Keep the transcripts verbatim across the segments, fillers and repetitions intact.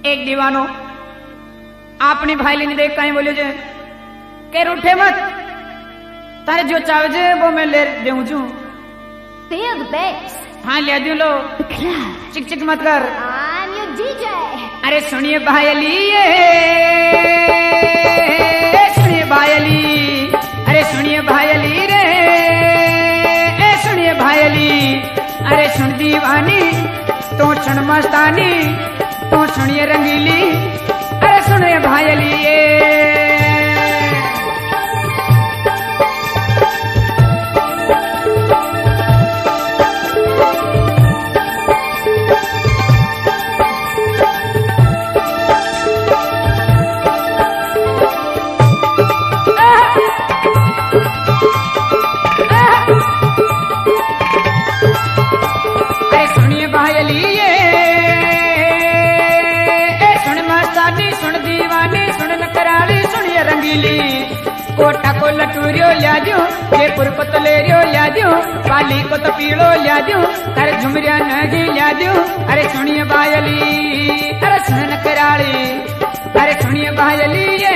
एक दीवानो अपनी भाईली ने देख कहीं बोले जे के रूठे मत, तारे जो चाहे वो मैं ले देऊं छू। Feel the bass. हाँ ले दूं लो, The clap. चिक चिक मत कर। I'm your D J. अरे सुनिए भाईली ये, सुनिए भाईली, अरे सुनिए भाईली रे, ए सुनिए भाईली, अरे सुन दीवानी, तो सुन मस्तानी, तो सुनिए रंगीली, अरे सुनिए भाईली ये। कोटा को लटूरियो लिया दू, जयपुर को तो लेरियो लिया दू, पाली को तो पीड़ो लिया दू, अरे झुमरिया नगी लिया दू। अरे सुनिए बायली, अरे सुन कराली, अरे सुनिए बायली ये,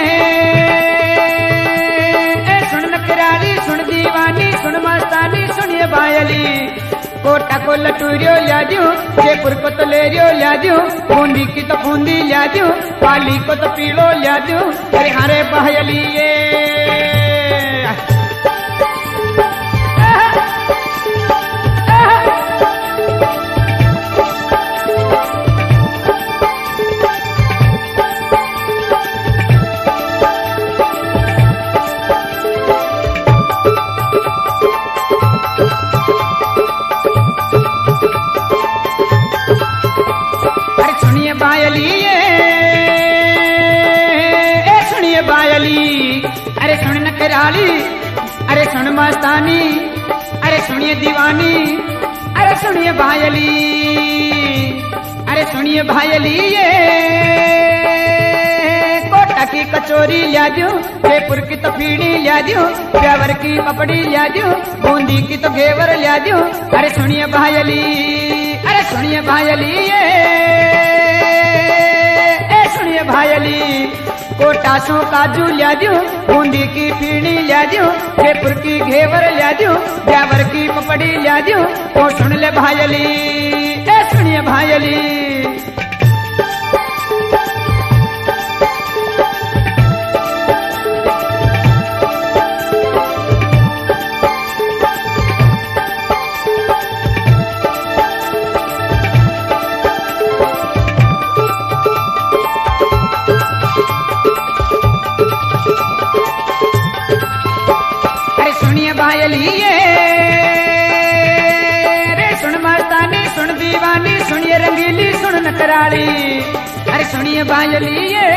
ए सुन कराली, सुन दीवानी, सुन मस्तानी, सुनिए बायली। कोटा को लटूरियो लिया दू, जयपुर को तो लेरियो लिया दू, बूंदी की तो बूंदी लिया दू, पाली को तो पीड़ो लिया दू। अरे हरे बायली ये, बायली ये, ए सुनिए बायली, अरे सुन नखराली, अरे सुन मस्तानी, अरे सुनिए दीवानी, अरे सुनिए बायली, अरे सुनिए बायली ये। कोटा की कचोरी लिया दू, जयपुर की तो फीनी लिया दू, ब्यावर की पपड़ी लिया दू, बूंदी की तो घेवर लिया दू। अरे सुनिए बायली, अरे सुनिए बायली ये, सुनिए भाईली। कोटा सो काजू लिया दू, बूंदी की फीनी लिया दू, जयपुर की घेवर लिया दू, ब्यावर की पपड़ी लिया दू, तो सुन ले भाईली, ए सुनिए भाईली। सुनिए रंगीली, सुन नकराली, अरे सुनिए बायली ये,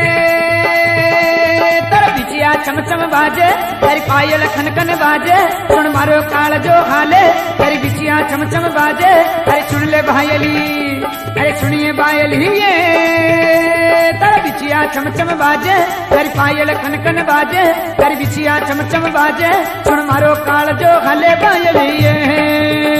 तर बिचिया चमचम बाजे, तेरी पायल खनखन बाजे, सुन मारो काल जो हाले, तेरी बिचिया चमचम बाजे, अरे सुन ले बायली, अरे सुनिए बायली ये, तर बिचिया चमचम बाजे, तेरी पायल खनखन बाजे, तेरी बिचिया चमचम बाजे, सुन मारो काल जो हाले बायली ये।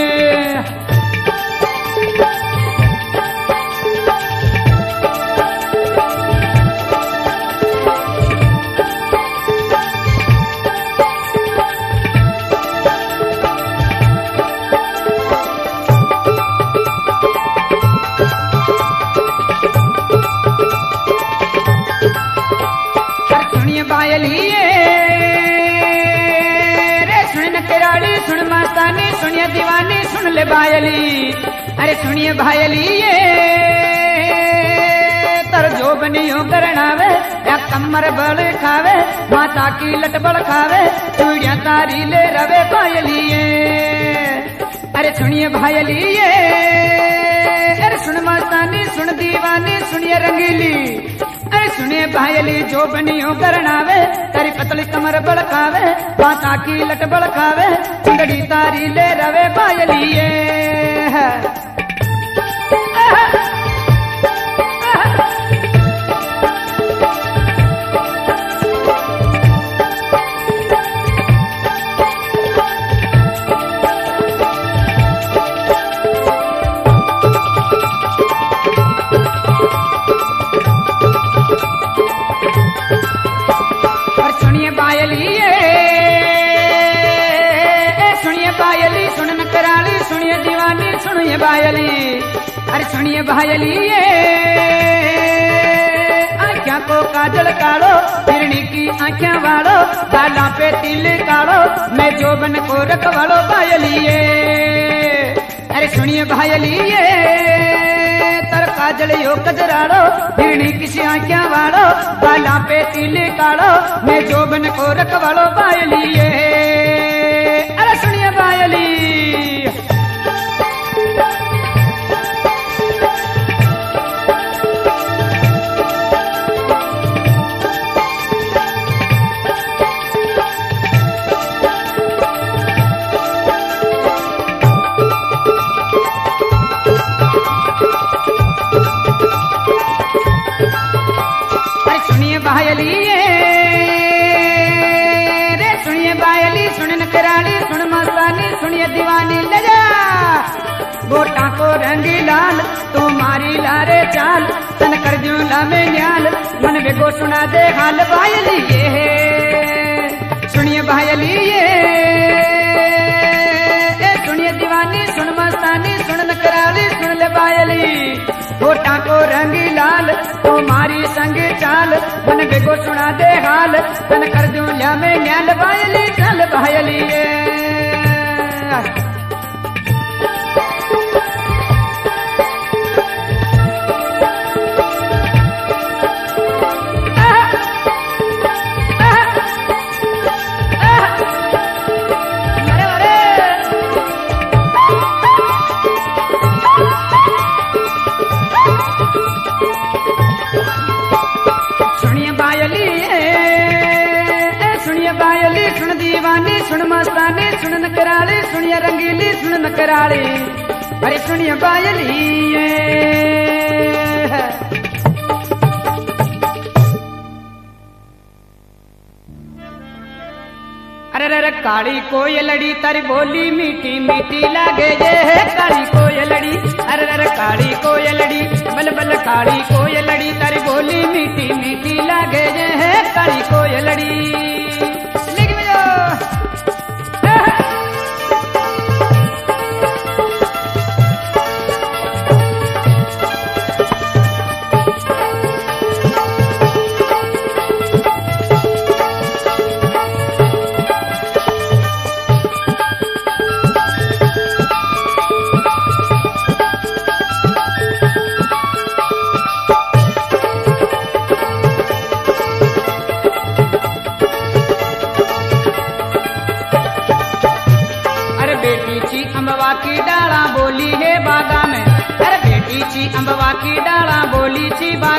सुन मस्तानी, सुनिए दीवानी, सुन ले बायली, अरे सुनिए भाईली ये। तर जो बनियो करनावे, या कमर बल खावे, माता की लट बल खावे, चूड़िया तारी ले रवे बायली ये। अरे सुनिए भाईली ये, अरे सुन मस्तानी, सुन दीवानी, सुनिए रंगीली, अरे सुनिए भाईली। जो बनियो करनावे, तेरी पतली कमर बल खावे, माता की लट बल खावे, चुंदड़ी तारी ले रवे बायली ये। बायली, अरे सुनिए भायली ये आँखों को काजल काढ़ो, हिरणी की आँखें वाड़ो, गाला पे तिल काढ़ो, मैं जोबन को रखवाड़ो बायली ये। अरे सुनिए भायली ये तर काजल यो कजराड़ो, हिरणी किसी आँखें वाड़ो, गाला पे तिल काढ़ो, मैं जोबन को रखवाड़ो बायली ये। अरे सुनिए बायली बायली रे सुनिए बायली सुन नकराली सुन मस्तानी सुनिए दीवानी ले जा गोटा को रंगी लाल तुम्हारी लारे चाल तन कर जूला में न्याल मन बेगो सुना दे हाल बायली ये सुनिए बायली ये सुनिए दीवानी सुन मस्तानी सुन नकराली सुन ले बायली गोटा को रंगी लाल तुम्हारी संग चाल मन बेगो सुना दे हाल तन कर जूला में न्याल बायली चल बायली सुन दीवानी सुन मस्तानी सुन नकराली सुनिए रंगीली सुन नकराली अरे सुनिए बायली अरे रे काली कोयलड़ी तारी बोली मीठी मीठी लागे जे काली कोयलड़ी अरे रे काली कोयलड़ी बल बल काली कोयलड़ी तारी बोली मीठी मीठी लागे जे काली कोयलड़ी अम्बवा की डाला बोली है बागा में अरे बेटी ची अम्बवा की डाला बोली ची बागा